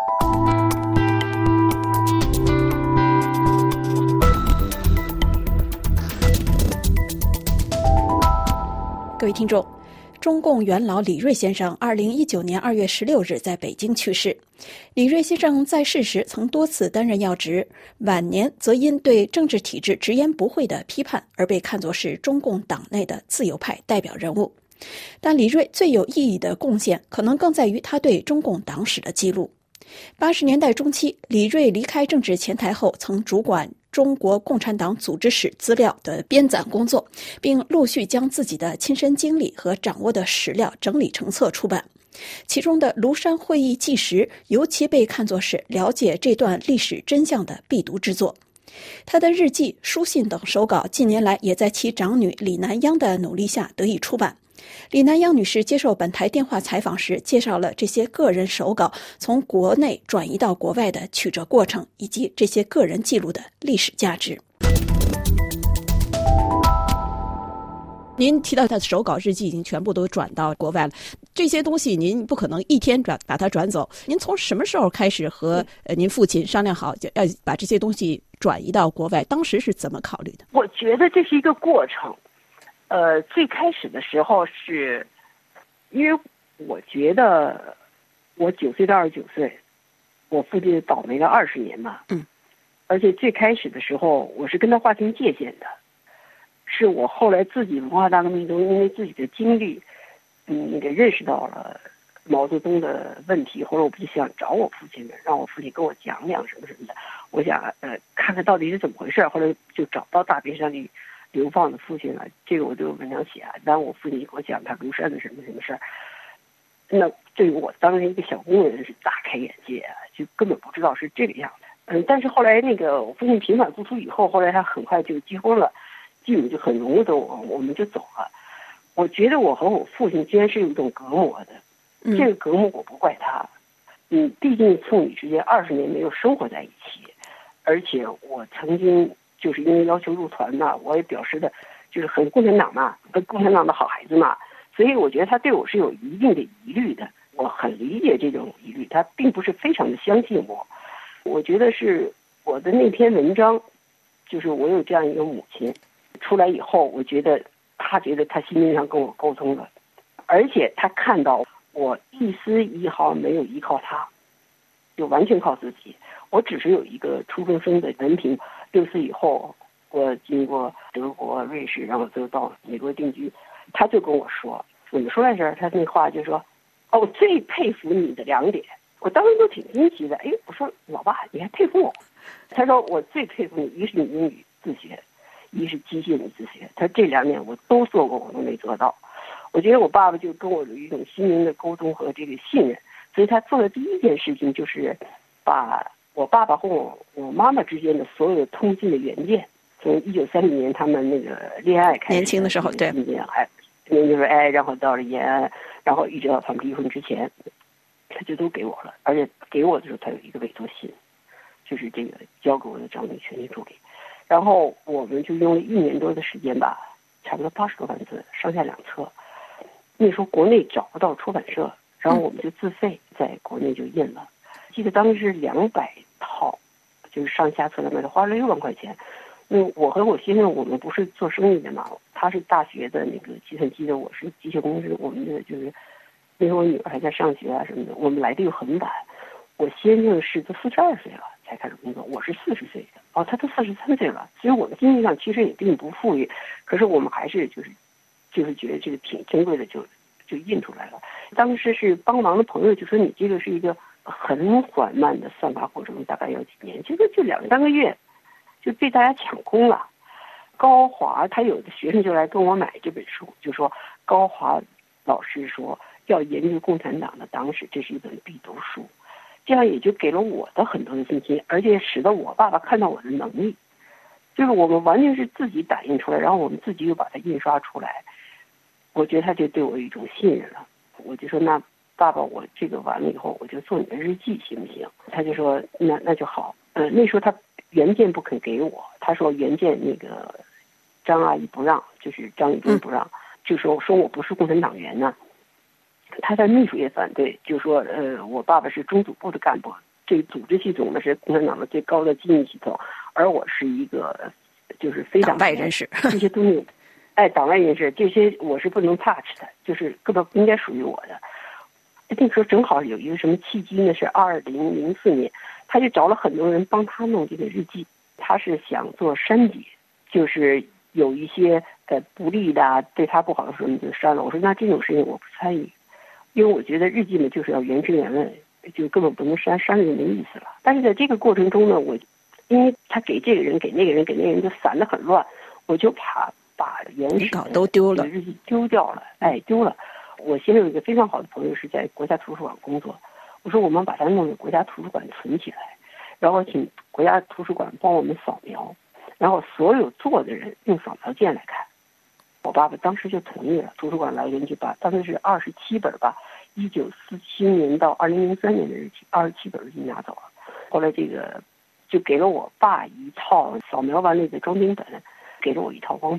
各位听众，中共元老李锐先生2019年2月16日在北京去世。李锐先生在世时曾多次担任要职，晚年则因对政治体制直言不讳的批判而被看作是中共党内的自由派代表人物。但李锐最有意义的贡献可能更在于他对中共党史的记录。80年代中期，李锐离开政治前台后，曾主管中国共产党组织史资料的编纂工作，并陆续将自己的亲身经历和掌握的史料整理成册出版。其中的庐山会议纪实尤其被看作是了解这段历史真相的必读之作。他的日记、书信等手稿近年来也在其长女李南央的努力下得以出版。李南央女士接受本台电话采访时介绍了这些个人手稿从国内转移到国外的曲折过程，以及这些个人记录的历史价值。 您提到他的手稿日记已经全部都转到国外了，这些东西您不可能一天把它转走。您从什么时候开始和您父亲商量好要把这些东西转移到国外？当时是怎么考虑的？ 我觉得这是一个过程。最开始的时候是，因为我觉得我9岁到29岁，我父亲倒霉了20年嘛。而且最开始的时候，我是跟他划清界限的。是我后来自己文化大革命中，因为自己的经历，认识到了毛泽东的问题。后来我不就想找我父亲，让我父亲跟我讲讲什么什么的。我想看看到底是怎么回事。后来就找到大别山里流放的父亲了。这个我就文章写。但我父亲给我讲他庐山的什么什么事儿。那对于我当时一个小工人是大开眼界，就根本不知道是这个样的。但是后来我父亲平反复出以后，后来他很快就结婚了。继母就很容易的我们就走了。我觉得我和我父亲之间是有一种隔膜的，这个隔膜我不怪他。毕竟父女之间20年没有生活在一起，而且我曾经就是因为要求入团嘛，我也表示的就是很共产党嘛，共产党的好孩子嘛，所以我觉得他对我是有一定的疑虑的。我很理解这种疑虑，他并不是非常的相信我。我觉得是我的那篇文章，就是我有这样一个母亲。出来以后，我觉得他心灵上跟我沟通了，而且他看到我一丝一毫没有依靠他，就完全靠自己。我只是有一个初中生的文凭，6岁以后我经过德国、瑞士，然后就到美国定居。他就跟我说，怎么说来着？他那话就说：“我最佩服你的2点。”我当时就挺惊奇的。我说老爸，你还佩服我？他说我最佩服你，一是你英语自学。一是机械你自学，他这2点我都做过，我都没做到。我觉得我爸爸就跟我有一种心灵的沟通和这个信任，所以他做的第一件事情就是把我爸爸和我妈妈之间的所有的通信的原件，从1930年他们那个恋爱开始， 年轻的时候，对， 然后到了延安，然后一直到他们离婚之前，他就都给我了。而且给我的时候，他有一个委托信，就是这个交给我的长女全权助理。然后我们就用了1年多的时间吧，差不多80多万字，上下2册。那时候国内找不到出版社，然后我们就自费在国内就印了。记得当时是200套，就是上下册200套，花了6万块钱。我和我先生，我们不是做生意的嘛，他是大学的那个计算机的，我是机械工程师。我们的就是那时候我女儿还在上学啊什么的，我们来的又很晚。我先生是都42岁了才开始工作，我是40岁的。他都43岁了，所以我们经济上其实也并不富裕，可是我们还是就是觉得这个挺珍贵的，就印出来了。当时是帮忙的朋友就说你这个是一个很缓慢的散发过程，大概要几年，结果就2、3个月就被大家抢空了。高华他有的学生就来跟我买这本书，就说高华老师说要研究共产党的党史，这是一本必读书。这样也就给了我的很多的信心，而且使得我爸爸看到我的能力，就是我们完全是自己打印出来，然后我们自己又把它印刷出来。我觉得他就对我有一种信任了。我就说那爸爸，我这个完了以后，我就做你的日记行不行？他就说那就好。那时候他原件不肯给我，他说原件那个张阿姨不让，就是张玉珍不让，就说我不是共产党员呢。他的秘书也反对，就说我爸爸是中组部的干部，这个组织系统呢是共产党的最高的机密系统，而我是一个就是非党外人士， 这些东西，党外人士这些我是不能 touch 的，就是根本不应该属于我的。那时候正好有一个什么契机呢？是2004年，他就找了很多人帮他弄这个日记，他是想做删节，就是有一些不利的对他不好的时候你就删了。我说那这种事情我不参与。因为我觉得日记呢就是要原汁原味，就根本不能删了就没意思了。但是在这个过程中呢，因为他给这个人给那个人给那个人就散得很乱，我就把原始的都丢了， 日记丢掉了，丢了。我现在有一个非常好的朋友是在国家图书馆工作，我说我们把它弄给国家图书馆存起来，然后请国家图书馆帮我们扫描，然后所有做的人用扫描件来看。我爸爸当时就同意了，图书馆来人就把当时是27本吧，1947年到2003年的日期，27本日记拿走了。后来这个就给了我爸一套扫描完那个装订本，给了我一套光盘，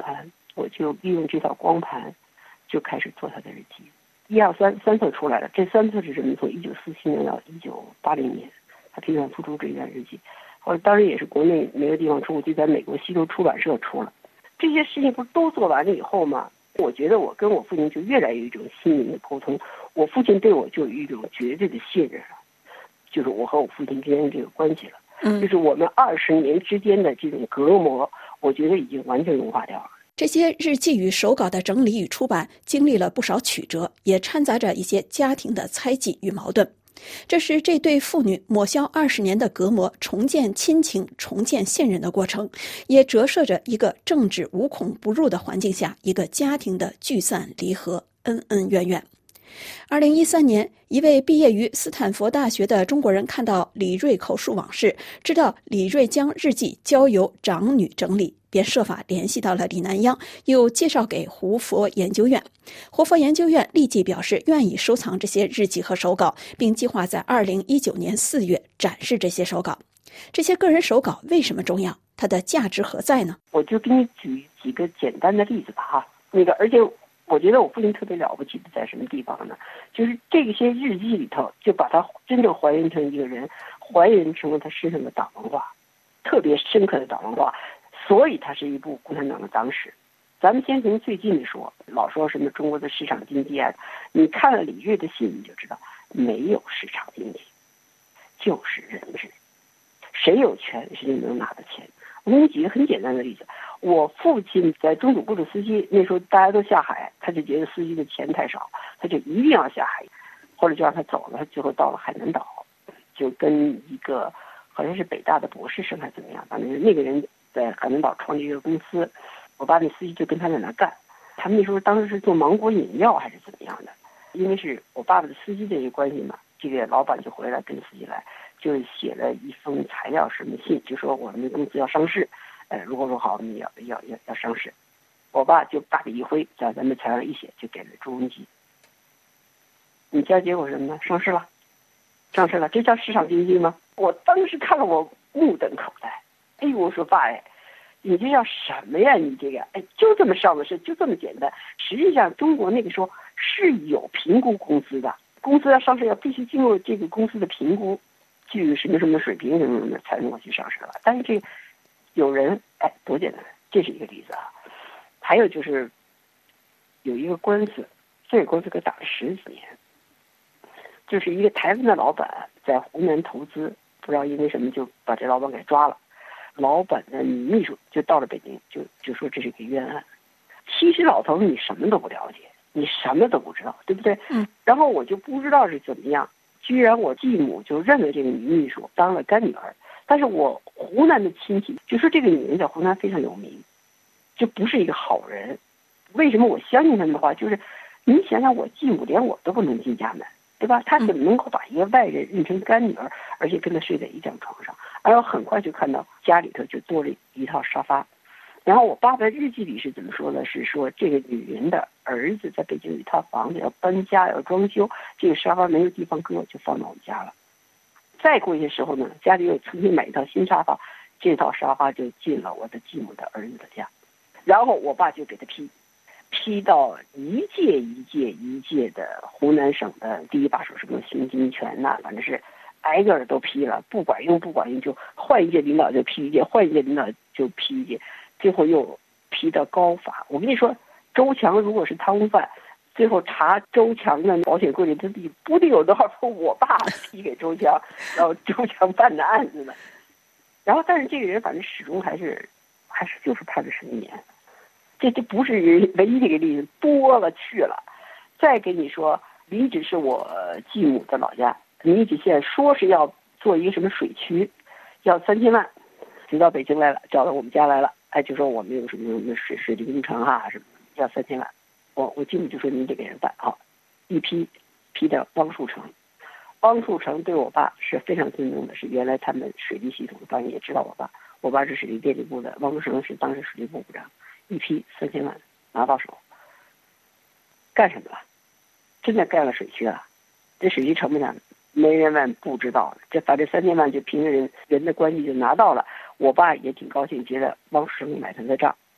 我就利用这套光盘，就开始做他的日记。1、2、3，三册出来了。这3册是什么？从1947年到1980年，他频繁复出这一段日记。后来当然也是国内没有地方出，就在美国西周出版社出了。这些事情不是都做完了以后吗？我觉得我跟我父亲就越来越有一种心灵的沟通，我父亲对我就有一种绝对的信任了，就是我和我父亲之间的这个关系了。就是我们20年之间的这种隔膜，我觉得已经完全融化掉了。 这些日记与手稿的整理与出版经历了不少曲折，也掺杂着一些家庭的猜忌与矛盾。这是这对父女抹消20年的隔膜，重建亲情、重建信任的过程，也折射着一个政治无孔不入的环境下一个家庭的聚散离合、恩恩怨怨。2013年，一位毕业于斯坦福大学的中国人看到李瑞口述往事，知道李瑞将日记交由长女整理，便设法联系到了李南央，又介绍给胡佛研究院。胡佛研究院立即表示愿意收藏这些日记和手稿，并计划在2019年4月展示这些手稿。这些个人手稿为什么重要？它的价值何在呢？ 我就给你举几个简单的例子吧哈。而且我觉得我父亲特别了不起的在什么地方呢？就是这些日记里头，就把他真正还原成一个人，还原成了他身上的党文化，特别深刻的党文化。所以它是一部共产党的党史。咱们先从最近的说，老说什么中国的市场经济啊，你看了李瑞的信你就知道，没有市场经济，就是人治。谁有权谁就能拿到钱。我给你举个很简单的例子，我父亲在中土部的司机，那时候大家都下海，他就觉得司机的钱太少，他就一定要下海，后来就让他走了，他最后到了海南岛，就跟一个好像是北大的博士生还怎么样，反正那个人在海南岛创立一个公司，我爸那司机就跟他在那干。他们那时候当时是做芒果饮料还是怎么样的，因为是我爸爸的司机这个关系嘛，这个老板就回来跟司机来，就写了一封材料什么信，就说我们的公司要上市，如果说好，我们要上市。我爸就大笔一挥，在咱们材料一写，就给了朱镕基。你知道结果是什么呢？上市了，上市了，这叫市场经济吗？我当时看了我目瞪口呆。哎呦，我说爸哎，你这叫什么呀？你这个就这么上的市，就这么简单。实际上，中国那个时候是有评估公司的，公司要上市要必须经过这个公司的评估，具有什么什么水平什么什么才能够去上市了。但是这个有人多简单，这是一个例子啊。还有就是有一个官司，这个官司可打了10几年，就是一个台湾的老板在湖南投资，不知道因为什么就把这老板给抓了。老板的女秘书就到了北京，就说这是一个冤案。其实老头你什么都不了解，你什么都不知道，对不对？然后我就不知道是怎么样，居然我继母就认了这个女秘书当了干女儿。但是我湖南的亲戚就说这个女人在湖南非常有名，就不是一个好人。为什么我相信他们的话？就是你想想，我继母连我都不能进家门，对吧？他怎么能够把一个外人认成干女儿，而且跟他睡在一张床上？然后很快就看到家里头就多了一套沙发。然后我爸爸日记里是怎么说呢？是说这个女人的儿子在北京有一套房子要搬家要装修，这个沙发没有地方搁，就放到我们家了。再过一些时候呢，家里又重新买一套新沙发，这套沙发就进了我的继母的儿子的家。然后我爸就给他批到一届的湖南省的第一把手，什么邢金泉呐，反正是挨个都批了，不管用就换一届领导就批一届，换一届领导就批一届，最后又批到高法。我跟你说，周强如果是贪污犯，最后查周强的保险柜里，不得有多少说我爸批给周强，然后周强办的案子呢。然后但是这个人反正始终还是就是判了11年。这不是唯一的一个例子，多了去了。再跟你说，李指是我继母的老家，李指县说是要做一个什么水渠，要3000万，就到北京来了，找到我们家来了，就说我们有什么水利工程什么要3000万，我继母就说您得给人办好，一批的汪树成。汪树成对我爸是非常尊重的，是原来他们水利系统当然也知道我爸是水利电力部的，汪树成是当时水利部部长。一批3000万拿到手，干什么了？真的盖了水渠了。这水渠成不成？没人问，不知道。把这3000万就凭着人的关系就拿到了。我爸也挺高兴，觉得汪树成买他的账，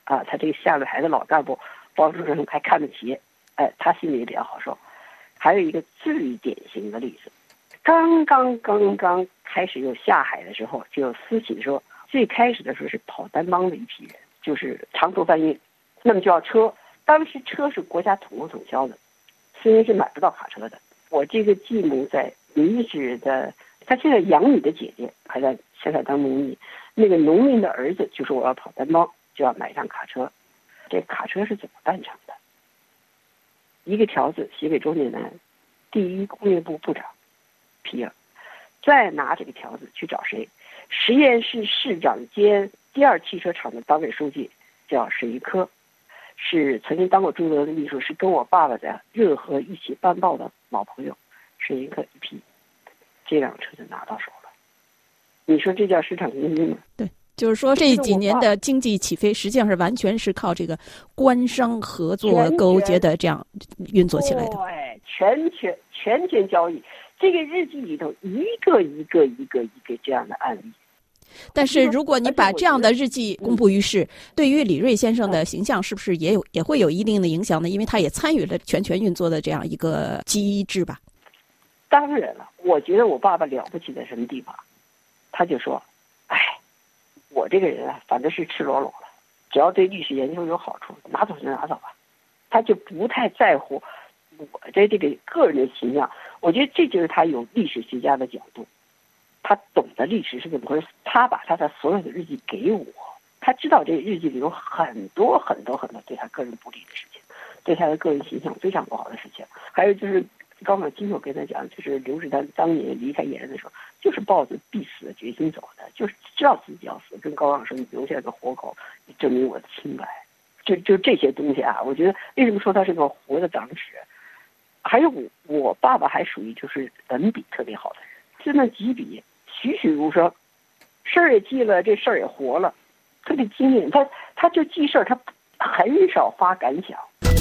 啊，他这个下了台的老干部包主任还看得起，他心里也比较好受。还有一个最典型的例子，刚刚开始有下海的时候，就有私企的时候，最开始的时候是跑单帮的一批人，就是长途搬运，那么就要车，当时车是国家统销的，私人是买不到卡车的。我这个继母在民脂的，他现在养女的姐姐还在现在当农民，那个农民的儿子就说我要跑单帮，就要买一辆卡车。这卡车是怎么办成的？一个条子写给周建南，第一工业部部长批了，再拿这个条子去找谁？十堰市市长兼第二汽车厂的党委书记叫沈一科，是曾经当过朱德的秘书，是跟我爸爸在热河一起办报的老朋友。沈一科一批，这辆车就拿到手了。你说这叫市场经济吗？ 对。就是说，这几年的经济起飞，实际上是完全是靠这个官商合作勾结的这样运作起来的。 对，全权交易。这个日记里头一个这样的案例。 但是如果你把这样的日记公布于世，对于李瑞先生的形象是不是也会有一定的影响呢？因为他也参与了全权运作的这样一个机制吧。 当然了，我觉得我爸爸了不起在什么地方，他就说，我这个人啊，反正是赤裸裸了，只要对历史研究有好处，拿走就拿走吧。他就不太在乎我的这个个人的形象。我觉得这就是他有历史学家的角度，他懂得历史是怎么回事。他把他的所有的日记给我，他知道这个日记里有很多对他个人不利的事情，对他的个人形象非常不好的事情。还有就是刚刚今天我跟他讲，就是刘志丹当年离开延安的时候，就是抱着必死的决心走的，就是知道自己要死，跟高岗说你留下个活口，证明我的清白。就这些东西啊，我觉得为什么说他是个活的党史？还有我爸爸还属于就是文笔特别好的人，就那几笔栩栩如生，事儿也记了，这事儿也活了，特别精炼。他就记事儿，他很少发感想。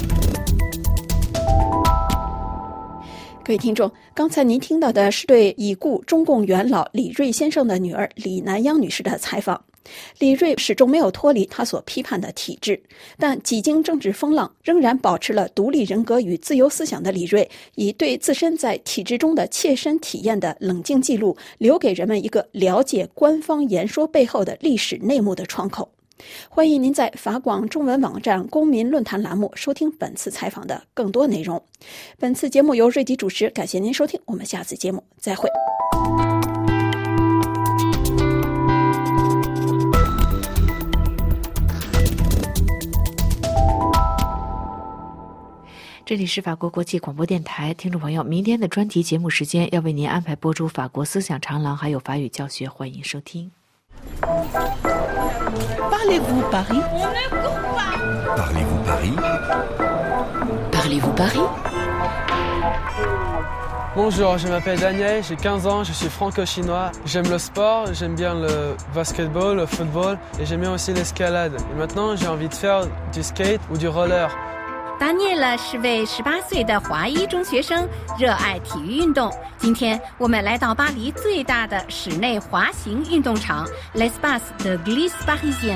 各位听众，刚才您听到的是对已故中共元老李瑞先生的女儿李南央女士的采访。李瑞始终没有脱离他所批判的体制，但几经政治风浪，仍然保持了独立人格与自由思想的李瑞，以对自身在体制中的切身体验的冷静记录，留给人们一个了解官方言说背后的历史内幕的窗口。欢迎您在法广中文网站公民论坛栏目收听本次采访的更多内容。本次节目由瑞吉主持，感谢您收听，我们下次节目再会。 这里是法国国际广播电台，听众朋友，明天的专题节目时间要为您安排播出法国思想长廊，还有法语教学，欢迎收听。 Parlez-vous Paris? Parlez-vous Paris? Parlez-vous Paris? Bonjour, je m'appelle Daniel, j'ai 15 ans, je suis franco-chinois. J'aime le sport, j'aime bien le basketball, le football et j'aime bien aussi l'escalade. Et maintenant, j'ai envie de faire du skate ou du roller. 达涅勒是位18岁的华裔中学生，热爱体育运动。今天我们来到巴黎最大的室内滑行运动场 L'Espace de Glisse Parisien。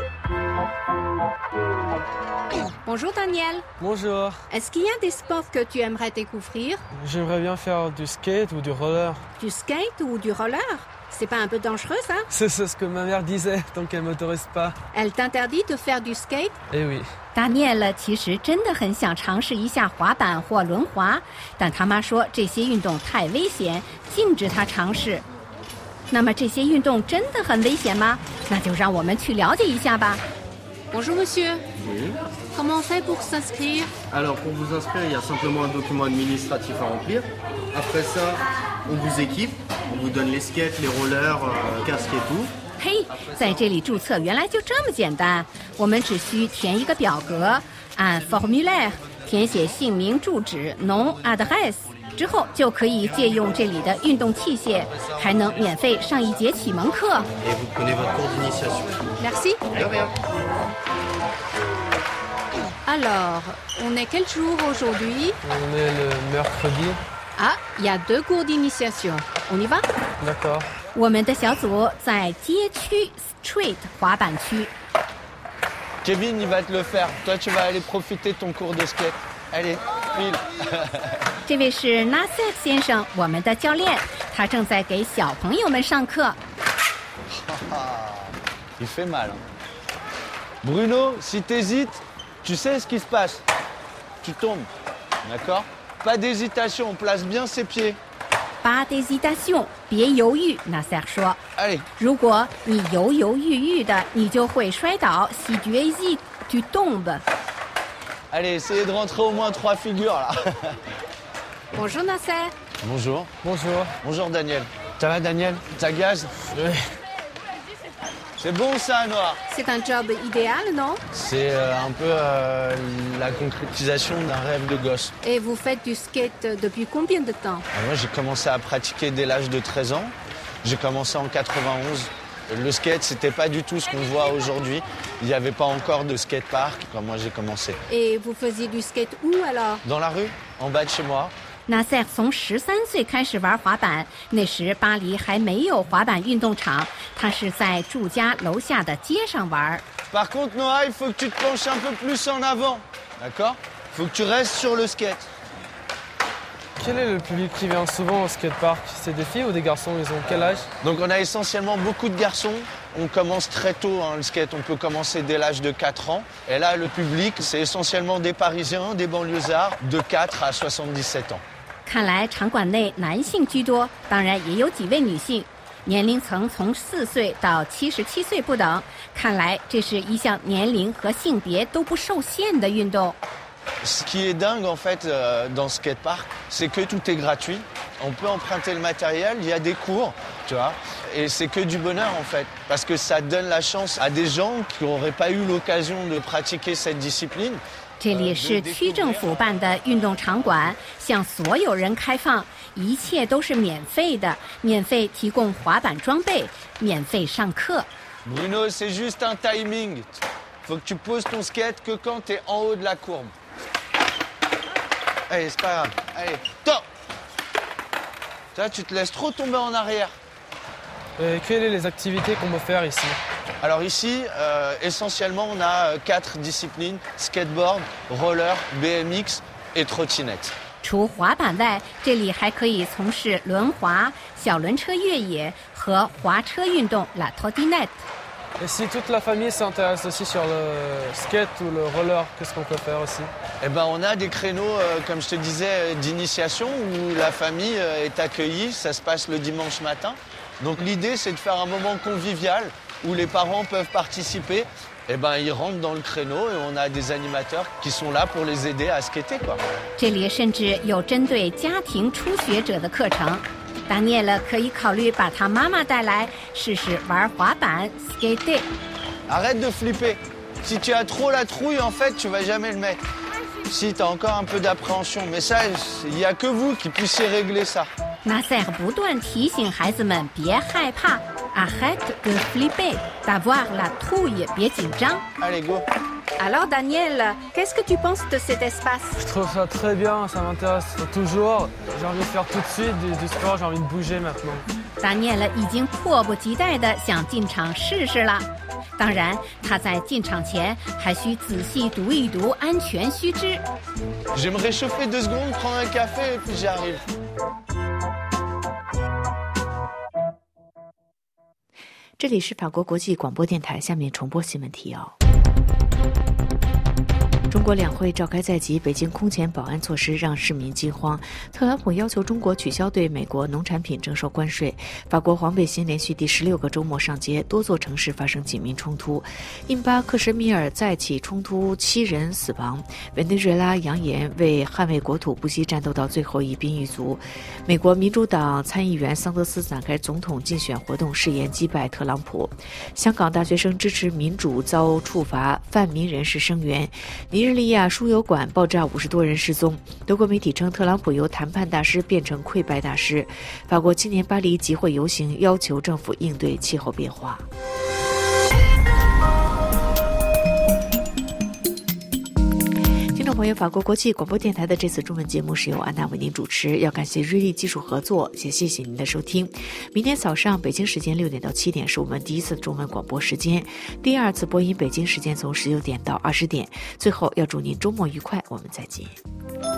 Bonjour Daniel. Bonjour. Est-ce qu'il y a des sports que tu aimerais découvrir? J'aimerais bien faire du skate ou du roller. Du skate ou du roller? C'est pas un peu dangereux, ça? C'est ce que ma mère disait, tant qu'elle m'autorise pas. Elle t'interdit de faire du skate? Eh oui. 达涅勒其实真的很想尝试一下滑板或轮滑，但他妈说这些运动太危险，禁止他尝试。那么这些运动真的很危险吗？那就让我们去了解一下吧。 Bonjour monsieur. Oui. Comment on fait pour s'inscrire? Alors pour vous inscrire, il y a simplement un document administratif à remplir. Après ça, on vous équipe, on vous donne les skates, les rollers, casque et tout. 嘿，在这里注册原来就这么简单，我们只需填一个表格，按 formulaire 填写姓名、住址 nom adresse 之后，就可以借用这里的运动器械，还能免费上一节启蒙课。 Et vous prenez votre cours d'initiation. Merci. De rien. Alors, on est quel jour aujourd'hui? On est le mercredi. Ah, il y a 2 cours d'initiation. On y va? D'accord. 我们的小组在街区 street 滑板区。 Kevin, il va te le faire. Toi, tu vas aller profiter de ton cours de skate. Allez, file. 这位是 Nasser 先生，我们的教练，他正在给小朋友们上课。 Il fait mal. Bruno, si t'hésites, tu sais ce qui se passe. Tu tombes, d'accord? Pas d'hésitation, on place bien ses pieds. Pas d'hésitation， 别犹豫。Nasser 说。 Allez. 如果你犹犹豫豫的，你就会摔倒。Si tu hésites, tu tombes. Allez, essayez de rentrer au moins 3 figures là. Bonjour Nasser. Bonjour. Bonjour. Bonjour Daniel. Ça va Daniel? Ça gaze? Oui. C'est bon ça, Noah? C'est un job idéal, non? C'est un peu la concrétisation d'un rêve de gosse. Et vous faites du skate depuis combien de temps? Moi, j'ai commencé à pratiquer dès l'âge de 13 ans. J'ai commencé en 91. Le skate, c'était pas du tout ce qu'on voit aujourd'hui. Il n'y avait pas encore de skatepark quand moi j'ai commencé. Et vous faisiez du skate où alors? Dans la rue, en bas de chez moi. Nasser 从13岁开始玩滑板，那时巴黎还没有滑板运动场，他是在住家楼下的街上玩。 Par contre, Noah, il faut que tu te penches un peu plus en avant, d'accord? Il faut que tu restes sur le skate. Quel est le public qui vient souvent au skatepark? C'est des filles ou des garçons? Ils ont quel âge? Donc on a essentiellement beaucoup de garçons. On commence très tôt le skate, on peut commencer dès l'âge de 4 ans. Et là, le public, c'est essentiellement des Parisiens, des banlieusards de 4 à 77 ans. 看来场馆内男性居多，当然也有几位女性，年龄层从4岁到77岁不等。看来这是一项年龄和性别都不受限的运动。 Ce qui est dingue en fait dans ce skatepark, c'est que tout est gratuit. On peut emprunter le matériel, il y a des cours, tu vois, et c'est que du bonheur en fait, parce que ça donne la chance à des gens qui n'auraient pas eu l'occasion de pratiquer cette discipline. 这里是区政府办的运动场馆，向所有人开放，一切都是免费的，免费提供滑板装备，免费上课。 Bruno, c'est juste un timing. Faut que tu poses ton skate que quand tu es en haut de la courbe. Allez, c'est pas grave. Allez, top. Là, tu te laisses trop tomber en arrière. Et quelles sont les activités qu'on peut faire ici? Alors ici, essentiellement, on a 4 disciplines, skateboard, roller, BMX et trottinette. 除滑板外，这里还可以从事轮滑、小轮车越野和滑车运动 la trottinette. Et si toute la famille s'intéresse aussi sur le skate ou le roller, qu'est-ce qu'on peut faire aussi? Eh ben, on a des créneaux, comme je te disais, d'initiation où la famille est accueillie. Ça se passe le dimanche matin. Donc l'idée, c'est de faire un moment convivial où les parents peuvent participer. Eh ben, ils rentrent dans le créneau et on a des animateurs qui sont là pour les aider à skater, quoi. 这里甚至有针对家庭初学者的课程。达涅勒可以考虑把他妈妈带来试试玩滑板 skater。 Arrête de flipper. Si tu as trop la trouille, en fait, tu vas jamais le mettre. Si tu as encore un peu d'appréhension, mais ça, il n'y a que vous qui puissiez régler ça. Nasser 不断提醒孩子们别害怕 ，arrête de flipper, d'avoir la trouille， 别紧张。 Allez, go. Alors Daniel, qu'est-ce que tu penses de cet espace? Je trouve ça très bien, ça m'intéresse toujours. J'ai envie de faire tout de suite du sport, j'ai envie de bouger maintenant. 达涅勒已经迫不及待地想进场试试了。当然，他在进场前还需仔细读一读安全须知。 Je vais me réchauffer 2 secondes, prendre un café et puis j'arrive. 这里是法国国际广播电台，下面重播新闻提要。中国两会召开在即，北京空前保安措施让市民惊慌。特朗普要求中国取消对美国农产品征收关税。法国黄背心连续第16个周末上街，多座城市发生警民冲突。印巴克什米尔再起冲突，7人死亡。委内瑞拉扬言为捍卫国土不惜战斗到最后一兵一卒。美国民主党参议员桑德斯展开总统竞选活动，誓言击败特朗普。香港大学生支持民主遭处罚，泛民人士声援。尼日利亚输油管爆炸，50多人失踪。德国媒体称，特朗普由谈判大师变成溃败大师。法国青年巴黎集会游行，要求政府应对气候变化。听众众朋友，法国国际广播电台的这次中文节目是由安娜为您主持，要感谢瑞丽技术合作，也谢谢您的收听。明天早上北京时间6点到7点是我们第一次中文广播时间，第二次播音北京时间从19点到20点。最后要祝您周末愉快，我们再见。